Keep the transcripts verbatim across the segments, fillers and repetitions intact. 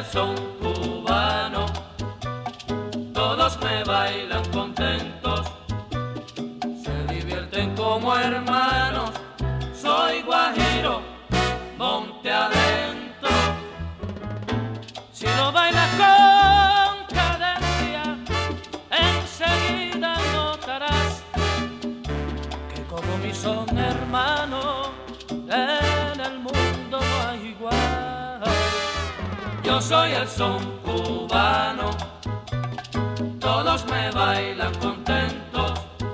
son cubano, todos me bailan contentos, se divierten como hermanos. Soy guajiro, monte adentro. Si no bailas con cadencia, enseguida notarás que como mi son hermanos, en el mundo no hay igual. Yo soy el son cubano, todos me bailan contentos.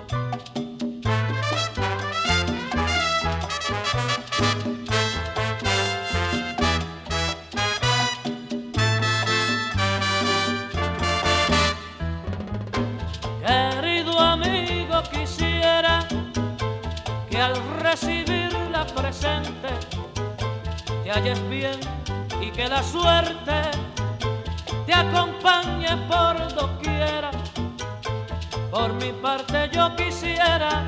Querido amigo, quisiera que al recibir la presente te halles bien y que la suerte te acompañe por doquiera. Por mi parte yo quisiera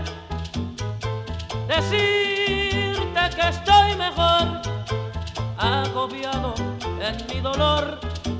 decirte que estoy mejor, agobiado en mi dolor,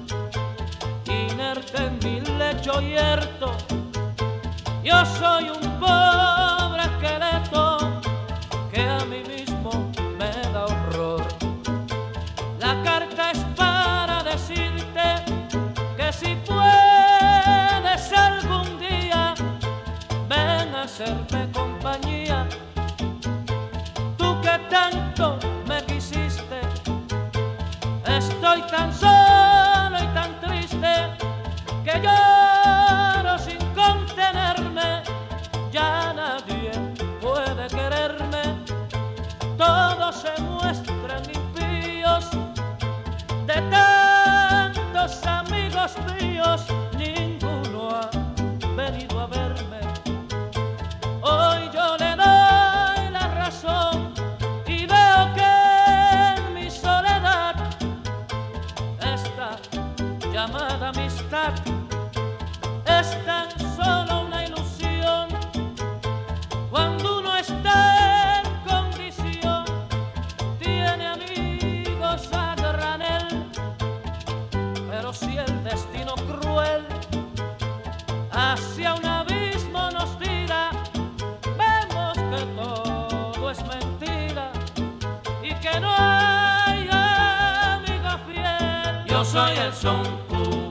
inerte en mi lecho yerto. Yo soy un pobre esqueleto que a mí mismo me da horror. La carta es para decirte que si puedes algún día, ven a hacerme compañía. Tú que tanto me quisiste, estoy tan solo y tan triste que lloro sin contenerme. Ya nadie puede quererme, todos se muestran impíos. De tantos amigos míos, ninguno ha venido a verme. Hoy yo le doy la razón y veo que en mi soledad esta llamada amistad es tan solo una ilusión. Cuando uno está en condición, tiene amigos a granel. Pero si el destino cruel hacia un abismo nos tira, vemos que todo es mentira y que no hay amigo fiel. Yo soy el son cubano,